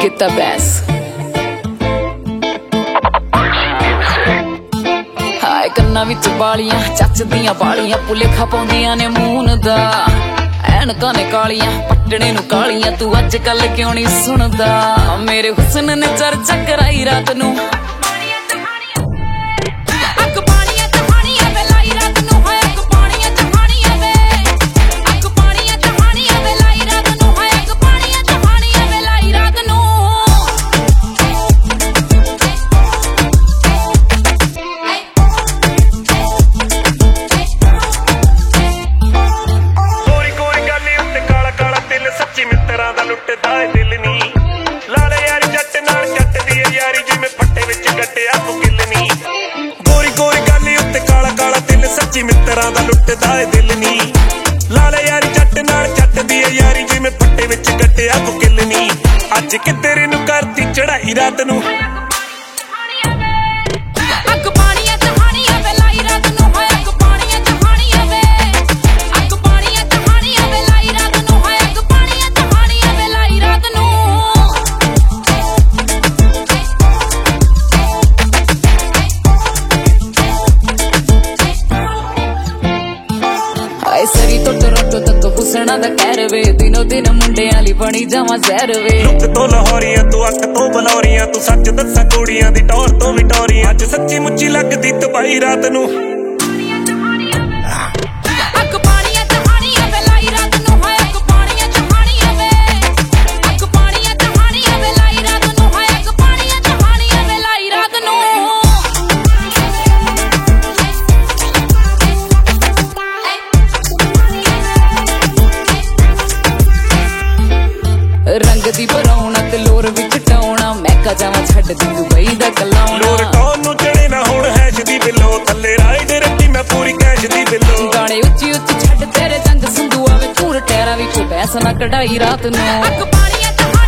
ਕੀਤਾ ਬੈਸ ਹਾਏ ਕੰਨਾਂ ਵਿੱਚ ਬਾਲੀਆਂ ਚੱਚ ਦੀਆਂ ਬਾਲੀਆਂ ਭੁਲੇਖਾ ਪਾਉਂਦੀਆਂ ਨੇ ਮੂਨ ਦਾ ਐਨਕਾਂ ਨੇ ਕਾਲੀਆਂ ਪੱਟਣੇ ਨੂੰ ਕਾਲੀਆਂ ਤੂੰ ਅੱਜ ਕੱਲ ਕਿਉਂ ਨਹੀਂ ਸੁਣਦਾ ਮੇਰੇ ਹੁਸਨ ਨੇ ਚਰਚਾ ਕਰਾਈ ਰਾਤ ਨੂੰ ਸੱਚੀ ਮਿੱਤਰਾਂ ਦਾ ਲੁੱਟਦਾ ਏ ਦਿਲ ਨੀ ਲਾਲੇ ਯਾਰੀ ਜੱਟ ਨਾਲ ਜੱਟਦੀ ਏ ਯਾਰੀ ਜਿਵੇਂ ਫੱਟੇ ਵਿੱਚ ਗੱਟਿਆ ਕੁਕਿਲ ਨੀ ਅੱਜ ਕਿੱਧਰ ਨੂੰ ਕਰਤੀ ਚੜਾਈ ਰਾਤ ਨੂੰ ਸਰੀ ਤੋਂ ਟੋਰਾਂਟੋ ਤੱਕ ਹੁਸਨਾ ਦਾ ਕਹਿਰ ਵੇ ਦਿਨੋ ਦਿਨ ਮੁੰਡਿਆਂ ਲਈ ਬਣੀ ਜਾਵਾਂ ਜ਼ਹਿਰ ਵੇ ਲੁੱਕ ਤੋਂ ਲਾਹੌਰੀਆਂ ਤੂੰ ਅੱਖ ਤੋਂ ਬਲੌਰੀਆਂ ਤੂੰ ਸੱਚ ਦੱਸਾਂ ਕੁੜੀਆਂ ਦੀ ਟੌਰ ਤੋਂ ਵੀ ਟੌਰੀਆਂ ਅੱਜ ਸੱਚੀ ਮੁੱਚੀ ਲੱਗਦੀ ਤਬਾਈ ਰਾਤ ਨੂੰ ਰੰਗ ਦੀ ਬਰਾਉਣਾ ਤੇ ਲੋਰ ਵਿੱਚ ਟਾਉਣਾ ਮੈਂ ਕਾ ਜਾਵਾਂ ਛੱਡਦੀ ਦੁਬਈ ਦਾ ਕਲਾਉਣਾ ਲੋਰ ਟੌਨ ਨੂੰ ਚੜੇ ਨਾ ਹੁਣ ਹੈਸ਼ ਦੀ ਬਿੱਲੋ ਥੱਲੇ ਰਾਈਡ ਰੱਖੀ ਮੈਂ ਪੂਰੀ ਕੈਸ਼ ਦੀ ਬਿੱਲੋ ਗਾਣੇ ਉੱਚੀ ਉੱਚੀ ਛੱਡ ਤੇਰੇ ਜੰਗ ਸੰਧੂ ਆਵੇ ਤੂੰ ਟੈਰਾ ਵਿੱਚੋਂ ਬੈਸ ਨਾ ਕਢਾਈ ਰਾਤ ਨੂੰ